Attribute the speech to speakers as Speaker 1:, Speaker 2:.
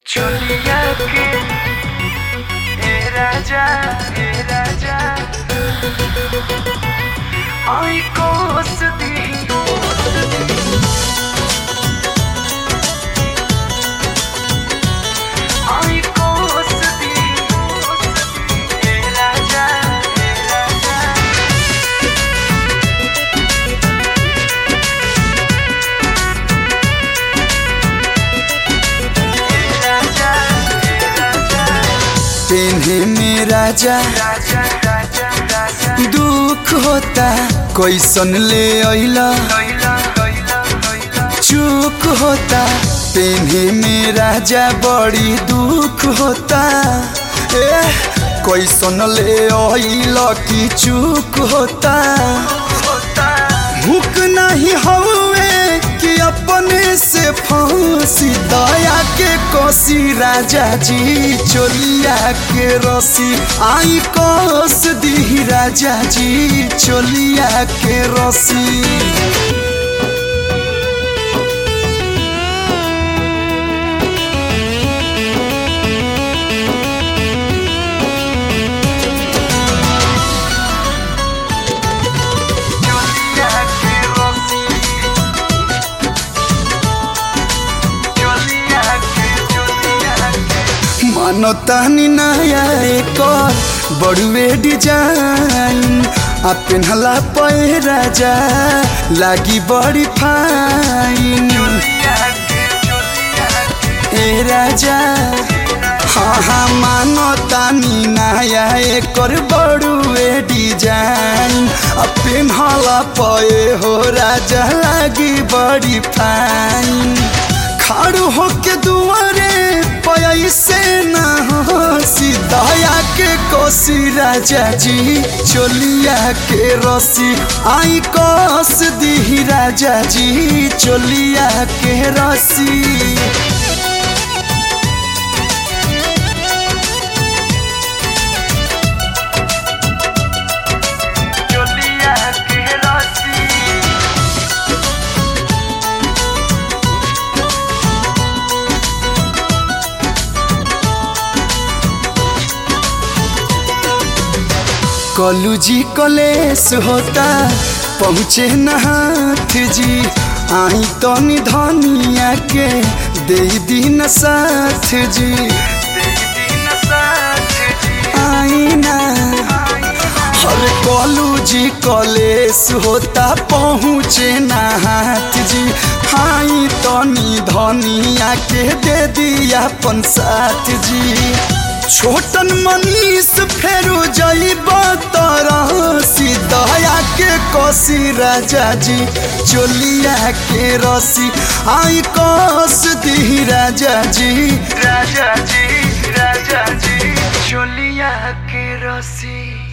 Speaker 1: चोलिया के राजा आई कोस दी आई कोस दी राजा
Speaker 2: पेन्हे में राजा दुख होता कैसन ले अइला चूक होता पेन्हे में राजा बड़ी दुख होता कैसन ले अइला की चूक होता हुक नहीं हवे कि अपने से फांसी दया के कोसी राजा जी चोलिया के रसी आई कोस दी राजा जी चोलिया के रसी मनतानी नया एक बड़ुए डिजाइन आ पेन्हला पे राजा लागी बड़ी फाइन ए राजा हाँ मनतानी नया एक बड़ुए डिजाइन आ पेन्हला पे हो राजा लागी बड़ी फाइन खाड़ू होके दुआरे पैसे ना हंसी दया के कोसी राजा जी चोलिया के रसी आई कोस दी राजा जी चोलिया के रसी कलू जी कलेस होता पहुँचे न हाथ जी आई तो धनिया के दे दिन साथ जी आई ना हर कलू जी कलेस होता पहुँचे न हाथ जी आई तो धनिया के दे दिया अपन साथ जी छोटन मनीष फेरू जाइब तरसी दया के कोसी राजा जी चोलिया के रसी आई कोस दी राजा जी
Speaker 1: चोलिया के रसी।